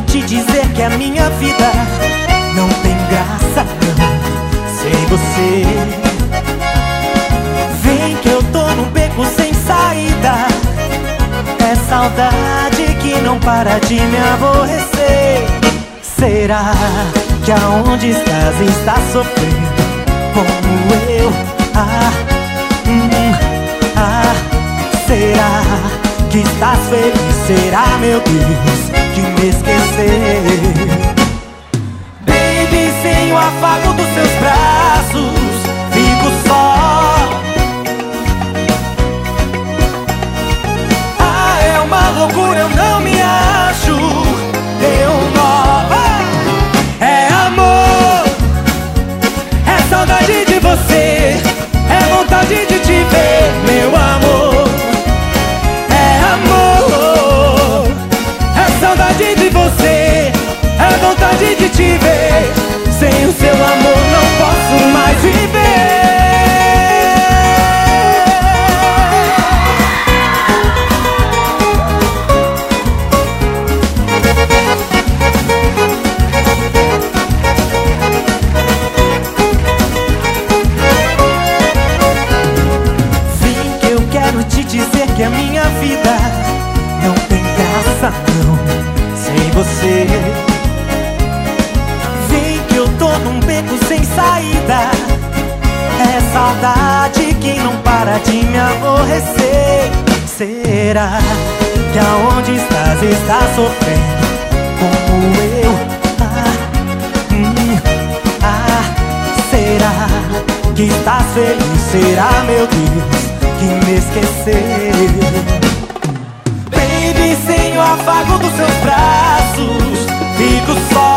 te dizer que a minha vida não tem graça não, sem você. Vem que eu tô num beco sem saída, é saudade que não para de me aborrecer. Será que aonde estás sofrendo como eu? Será que estás feliz? Será, meu Deus, que me esquecer? Baby, sem o afago dos seus braços fico só. É uma loucura, eu não me acho. Deu um nó. É amor, é saudade de você, é vontade de te ver, meu amor. É amor, é saudade de você, é vontade de te ver. Sem o seu amor não posso mais viver. Vem que eu quero te dizer que a minha vida não tem graça não, sem você. Vem que eu tô num beco sem saída, é saudade que não para de me aborrecer. Será que aonde estás sofrendo como eu? Será que estás feliz? Será, meu Deus, que me esquecer? Baby, sem o afago dos seus braços fico só.